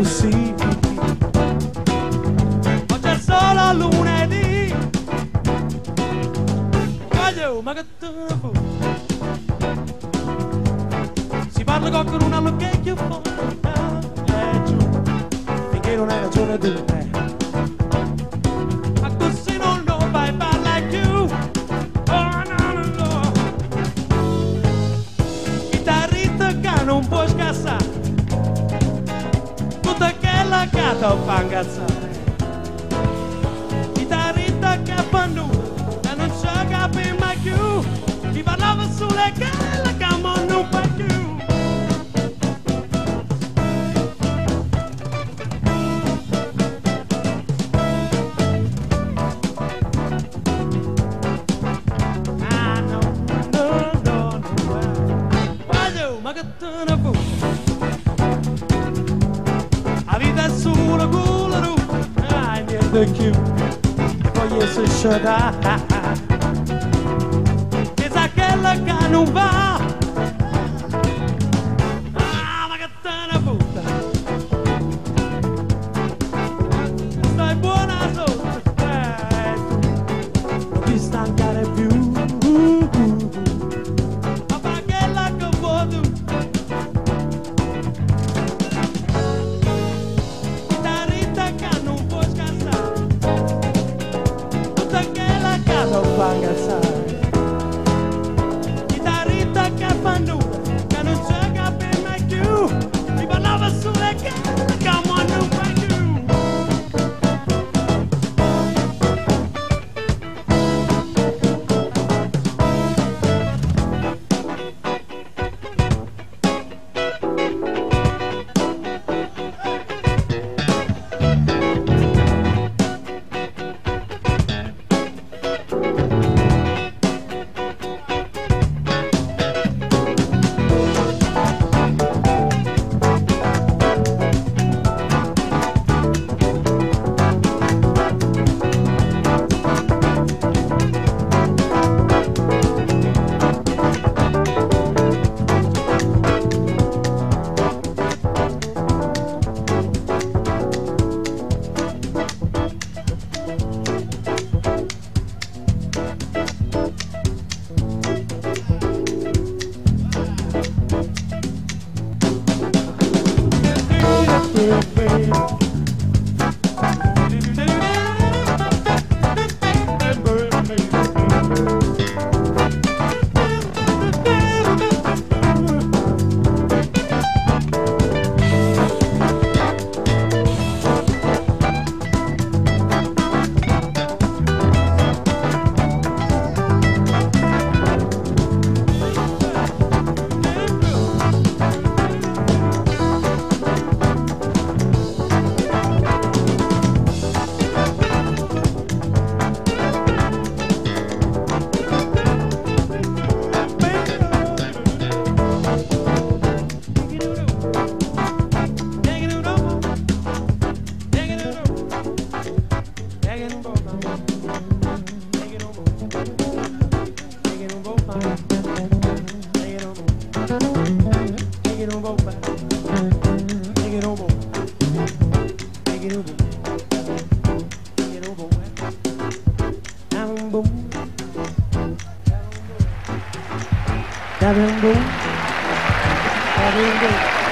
così. Oggi è solo lunedì. Voglio, ma che te ne fu? Si parla con una lucchecchia fuori giù, finché non hai ragione di me. Ma così non lo fai parlare più. Oh no, no, no. Chitarrista che non può scassare, tutta quella che ti fa incazzare. Chitarrista che è pannuto e non ci capi mai più. Mi parlava sulle quelle che non fa più. La vita è solo culo, niente più, e poi essere sciolta. E sa quella che non va, ma che te ne butta. Stai buona sotto, non ti stancare più. Chitarrista che fa nulla, che non ci capi mai più. Mi parlava sulle gambe che non fa più. Boom, boom, boom.